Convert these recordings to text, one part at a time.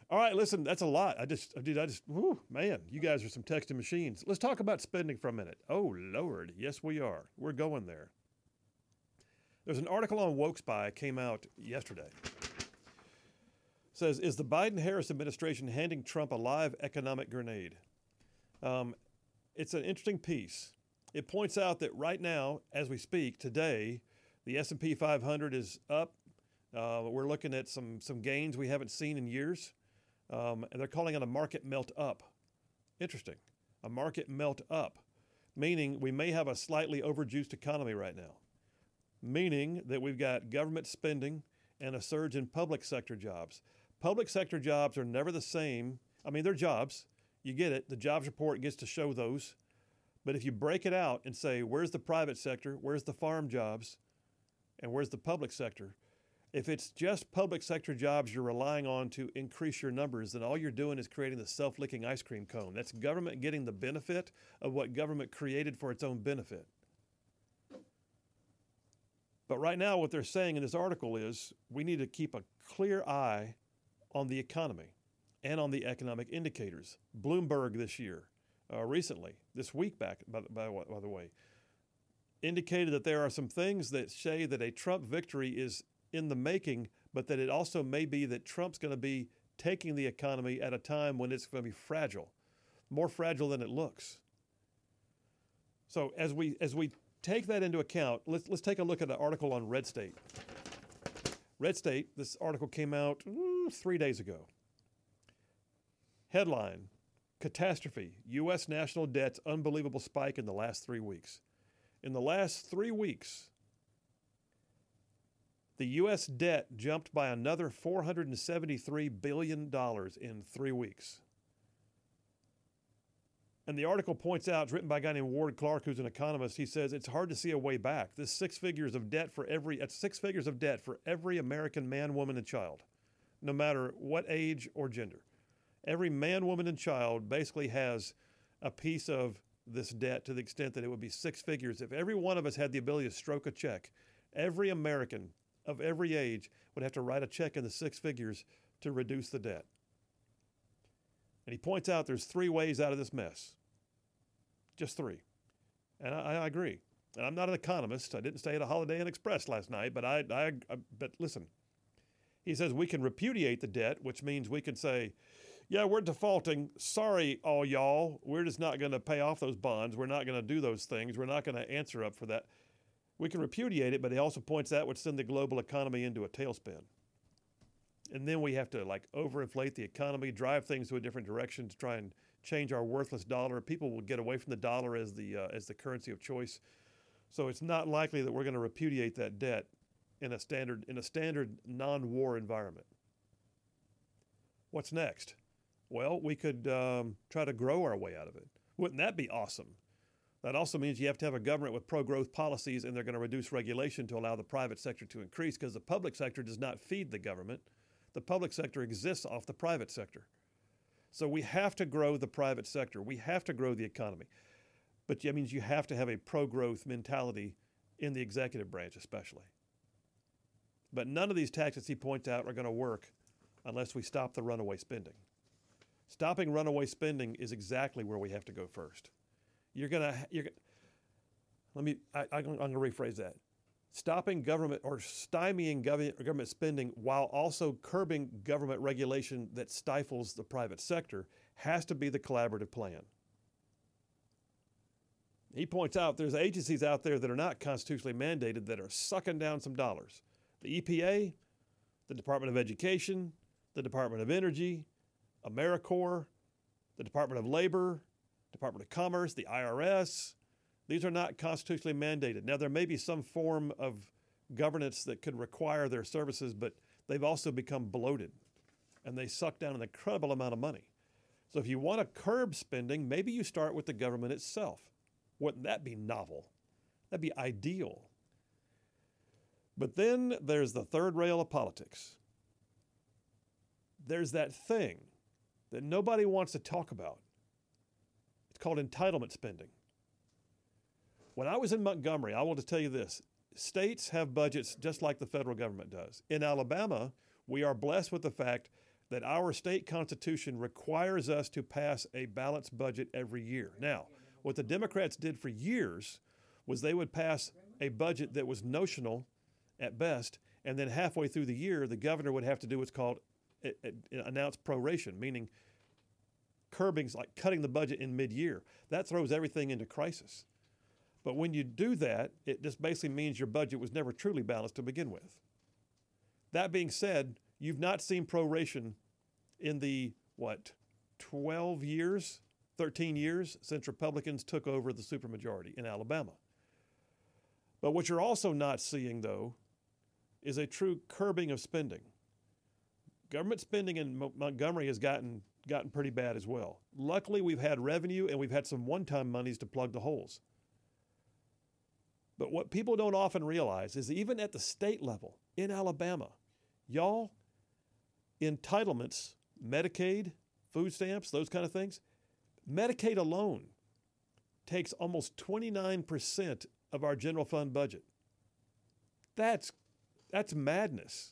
All right, listen, that's a lot. Whew, man, you guys are some texting machines. Let's talk about spending for a minute. Oh, Lord. Yes, we are. We're going there. There's an article on WokeSpy came out yesterday. Says, is the Biden-Harris administration handing Trump a live economic grenade? It's an interesting piece. It points out that right now, as we speak, today, the S&P 500 is up. We're looking at some gains we haven't seen in years. And they're calling it a market melt up. Interesting. A market melt up, meaning we may have a slightly overjuiced economy right now, meaning that we've got government spending and a surge in public sector jobs. Public sector jobs are never the same. I mean, they're jobs. You get it. The jobs report gets to show those. But if you break it out and say, where's the private sector, where's the farm jobs, and where's the public sector, if it's just public sector jobs you're relying on to increase your numbers, then all you're doing is creating the self-licking ice cream cone. That's government getting the benefit of what government created for its own benefit. But right now, what they're saying in this article is we need to keep a clear eye on the economy and on the economic indicators. Bloomberg this year, recently, this week back, by the way, indicated that there are some things that say that a Trump victory is in the making, but that it also may be that Trump's going to be taking the economy at a time when it's going to be fragile, more fragile than it looks. So as we take that into account, let's take a look at an article on Red State. Red State, this article came out 3 days ago. Headline, Catastrophe, U.S. national debt's unbelievable spike in the last 3 weeks. In the last 3 weeks, the U.S. debt jumped by another $473 billion in 3 weeks. And the article points out, it's written by a guy named Ward Clark, who's an economist. He says it's hard to see a way back. This six figures of debt for every American man, woman, and child, no matter what age or gender. Every man, woman, and child basically has a piece of this debt to the extent that it would be six figures. If every one of us had the ability to stroke a check, every American of every age would have to write a check in the six figures to reduce the debt. And he points out there's 3 ways out of this mess. Just 3. And I agree. And I'm not an economist. I didn't stay at a Holiday Inn Express last night, but but listen. He says we can repudiate the debt, which means we can say, yeah, we're defaulting. Sorry, all y'all. We're just not going to pay off those bonds. We're not going to do those things. We're not going to answer up for that. We can repudiate it, but he also points out would send the global economy into a tailspin. And then we have to overinflate the economy, drive things to a different direction to try and change our worthless dollar. People will get away from the dollar as the currency of choice. So it's not likely that we're going to repudiate that debt in a standard non-war environment. What's next? Well, we could try to grow our way out of it. Wouldn't that be awesome? That also means you have to have a government with pro-growth policies, and they're going to reduce regulation to allow the private sector to increase, because the public sector does not feed the government. The public sector exists off the private sector. So we have to grow the private sector. We have to grow the economy. But that means you have to have a pro-growth mentality in the executive branch especially. But none of these tactics he points out are going to work unless we stop the runaway spending. Stopping runaway spending is exactly where we have to go first. I'm going to rephrase that. Stopping government or stymieing government spending while also curbing government regulation that stifles the private sector has to be the collaborative plan. He points out there's agencies out there that are not constitutionally mandated that are sucking down some dollars. The EPA, the Department of Education, the Department of Energy, AmeriCorps, the Department of Labor, Department of Commerce, the IRS. These are not constitutionally mandated. Now, there may be some form of governance that could require their services, but they've also become bloated, and they suck down an incredible amount of money. So if you want to curb spending, maybe you start with the government itself. Wouldn't that be novel? That'd be ideal. But then there's the third rail of politics. There's that thing that nobody wants to talk about. It's called entitlement spending. When I was in Montgomery, I want to tell you this. States have budgets just like the federal government does. In Alabama, we are blessed with the fact that our state constitution requires us to pass a balanced budget every year. Now, what the Democrats did for years was they would pass a budget that was notional at best, and then halfway through the year, the governor would have to do what's called announced proration, meaning curbings, like cutting the budget in mid-year. That throws everything into crisis. But when you do that, it just basically means your budget was never truly balanced to begin with. That being said, you've not seen proration in the, 12 years, 13 years since Republicans took over the supermajority in Alabama. But what you're also not seeing, though, is a true curbing of spending. Government spending in Montgomery has gotten pretty bad as well. Luckily, we've had revenue and we've had some one-time monies to plug the holes. But what people don't often realize is even at the state level in Alabama, y'all, entitlements, Medicaid, food stamps, those kind of things, Medicaid alone takes almost 29% of our general fund budget. That's madness.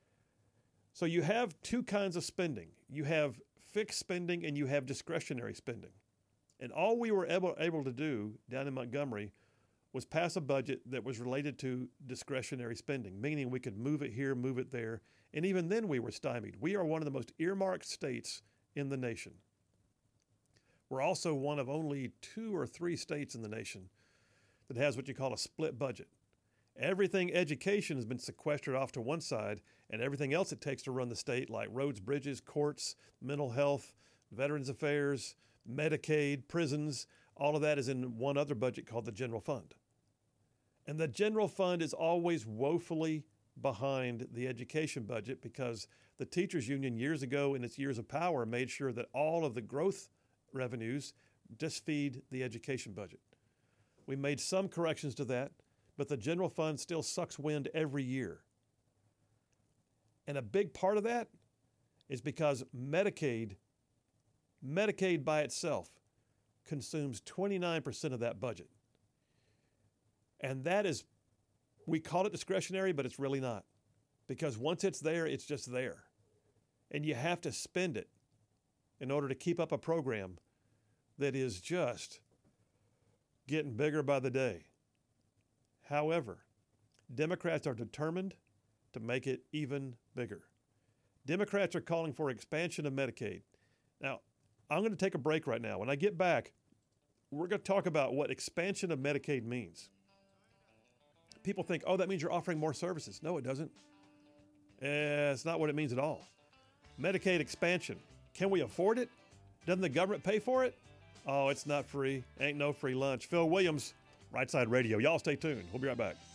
So you have two kinds of spending. You have fixed spending and you have discretionary spending. And all we were able to do down in Montgomery was pass a budget that was related to discretionary spending, meaning we could move it here, move it there, and even then we were stymied. We are one of the most earmarked states in the nation. We're also one of only 2 or 3 states in the nation that has what you call a split budget. Everything education has been sequestered off to one side, and everything else it takes to run the state, like roads, bridges, courts, mental health, Veterans Affairs, Medicaid, prisons, all of that is in one other budget called the general fund. And the general fund is always woefully behind the education budget because the teachers union years ago in its years of power made sure that all of the growth revenues just feed the education budget. We made some corrections to that, but the general fund still sucks wind every year. And a big part of that is because Medicaid by itself consumes 29% of that budget. And that is, we call it discretionary, but it's really not. Because once it's there, it's just there. And you have to spend it in order to keep up a program that is just getting bigger by the day. However, Democrats are determined to make it even bigger. Democrats are calling for expansion of Medicaid. Now, I'm going to take a break right now. When I get back, we're going to talk about what expansion of Medicaid means. People think, oh, that means you're offering more services. No, it doesn't. It's not what it means at all. Medicaid expansion. Can we afford it? Doesn't the government pay for it? Oh, it's not free. Ain't no free lunch. Phil Williams, Right Side Radio. Y'all stay tuned. We'll be right back.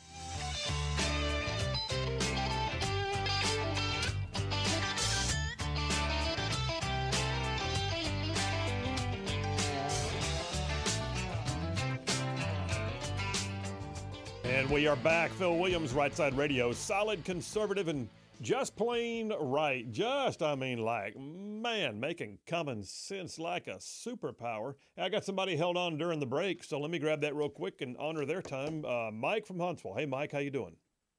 And we are back. Phil Williams, Right Side Radio. Solid conservative and just plain right. Making common sense like a superpower. I got somebody held on during the break, so let me grab that real quick and honor their time. Mike from Huntsville. Hey, Mike, how you doing?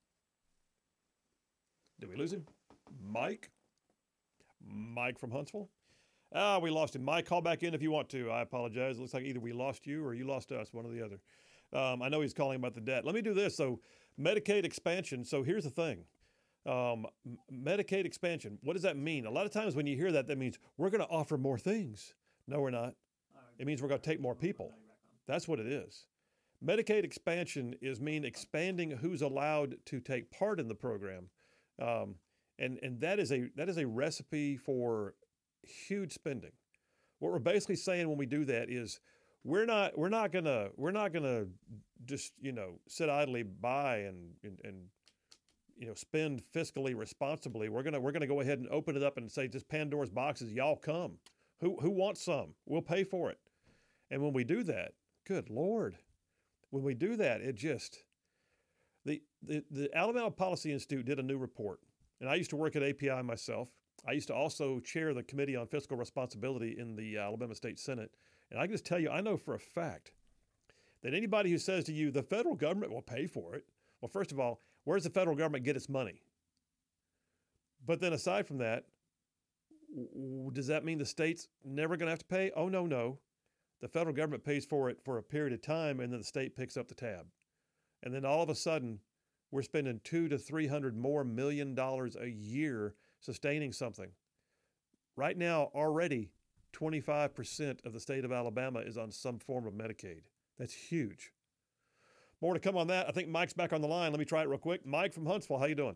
Did we lose him? Mike from Huntsville? We lost him. Mike, call back in if you want to. I apologize. It looks like either we lost you or you lost us, one or the other. I know he's calling about the debt. Let me do this. So Medicaid expansion. So here's the thing. Medicaid expansion. What does that mean? A lot of times when you hear that, that means we're going to offer more things. No, we're not. It means we're going to take more people. That's what it is. Medicaid expansion mean expanding who's allowed to take part in the program. And that is a recipe for huge spending. What we're basically saying when we do that is we're not gonna just sit idly by and spend fiscally responsibly. We're gonna go ahead and open it up and say just Pandora's boxes. Y'all come. Who wants some? We'll pay for it. And when we do that, good Lord, when we do that, it just the Alabama Policy Institute did a new report, and I used to work at API myself. I used to also chair the Committee on Fiscal Responsibility in the Alabama State Senate. And I can just tell you, I know for a fact that anybody who says to you, the federal government will pay for it. Well, first of all, where does the federal government get its money? But then aside from that, Does that mean the state's never going to have to pay? Oh, no, no. The federal government pays for it for a period of time, and then the state picks up the tab. And then all of a sudden, we're spending $200 to $300 more million a year sustaining something. Right now, already 25% of the state of Alabama is on some form of Medicaid. That's huge. More to come on that. I think Mike's back on the line. Let me try it real quick. Mike from Huntsville, how you doing?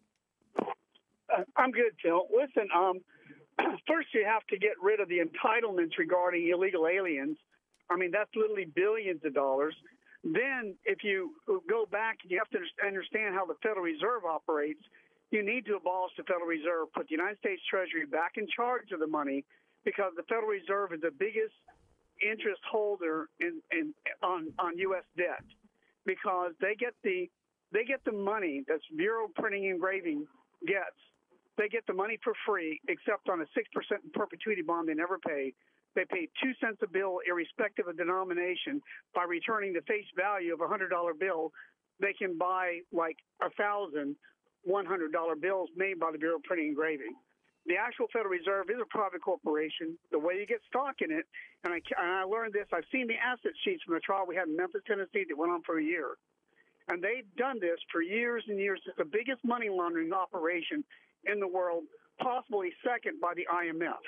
I'm good, Phil. Listen, first you have to get rid of the entitlements regarding illegal aliens. I mean, that's literally billions of dollars. Then if you go back and you have to understand how the Federal Reserve operates, you need to abolish the Federal Reserve, put the United States Treasury back in charge of the money, because the Federal Reserve is the biggest interest holder on U.S. debt, because they get the money that's Bureau of Printing and Engraving gets. They get the money for free, except on a 6% perpetuity bond they never pay. They pay 2 cents a bill, irrespective of denomination. By returning the face value of a $100 bill, they can buy like 1,000 $100 bills made by the Bureau of Printing and Engraving. The actual Federal Reserve is a private corporation. The way you get stock in it, and I learned this, I've seen the asset sheets from the trial we had in Memphis, Tennessee that went on for a year. And they've done this for years and years. It's the biggest money laundering operation in the world, possibly second by the IMF.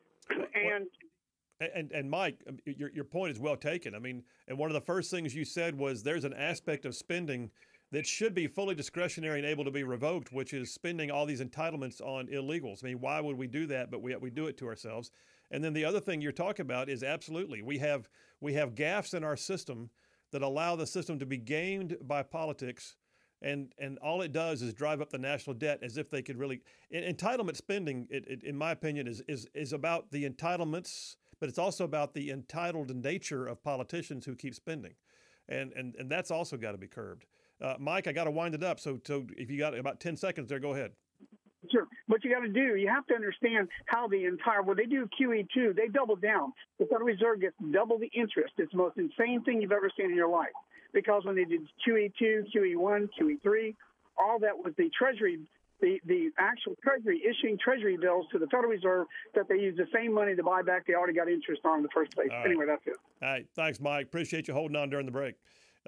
And Mike, your point is well taken. I mean, and one of the first things you said was there's an aspect of spending that should be fully discretionary and able to be revoked, which is spending all these entitlements on illegals. I mean, why would we do that? But we do it to ourselves. And then the other thing you're talking about is absolutely we have gaffes in our system that allow the system to be gamed by politics. And all it does is drive up the national debt as if they could really entitlement spending. It in my opinion, is about the entitlements, but it's also about the entitled nature of politicians who keep spending, and that's also got to be curbed. Mike, I got to wind it up. So if you got about 10 seconds there, go ahead. Sure. What you got to do, you have to understand how when they do QE2, they double down. The Federal Reserve gets double the interest. It's the most insane thing you've ever seen in your life. Because when they did QE2, QE1, QE3, all that was the Treasury, the actual Treasury issuing Treasury bills to the Federal Reserve that they used the same money to buy back they already got interest on in the first place. Anyway, that's it. All right. Thanks, Mike. Appreciate you holding on during the break.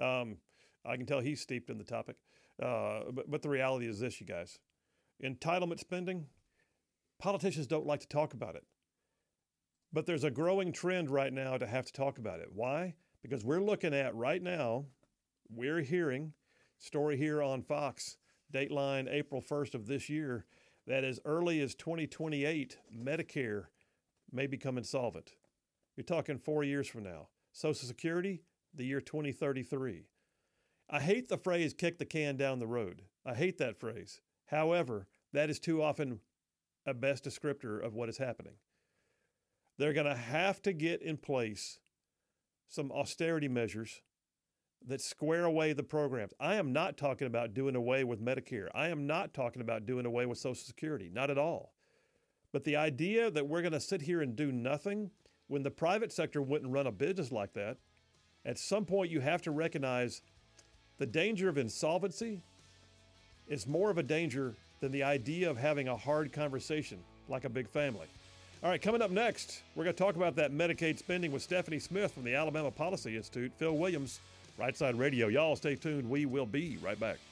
I can tell he's steeped in the topic. But the reality is this, you guys. Entitlement spending, politicians don't like to talk about it. But there's a growing trend right now to have to talk about it. Why? Because we're looking at right now, we're hearing story here on Fox, Dateline April 1st of this year, that as early as 2028, Medicare may become insolvent. You're talking 4 years from now. Social Security, the year 2033. I hate the phrase kick the can down the road. I hate that phrase. However, that is too often a best descriptor of what is happening. They're going to have to get in place some austerity measures that square away the programs. I am not talking about doing away with Medicare. I am not talking about doing away with Social Security, not at all. But the idea that we're going to sit here and do nothing when the private sector wouldn't run a business like that, at some point you have to recognize the danger of insolvency is more of a danger than the idea of having a hard conversation like a big family. All right, coming up next, we're going to talk about that Medicaid spending with Stephanie Smith from the Alabama Policy Institute. Phil Williams, Right Side Radio. Y'all stay tuned. We will be right back.